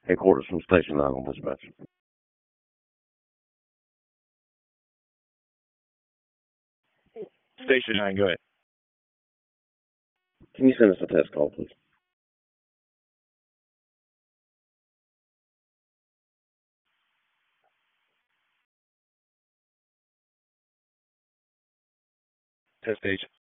Headquarters from Station 9 on dispatch. Station 9, go ahead. Can you send us a test call, please? Test station.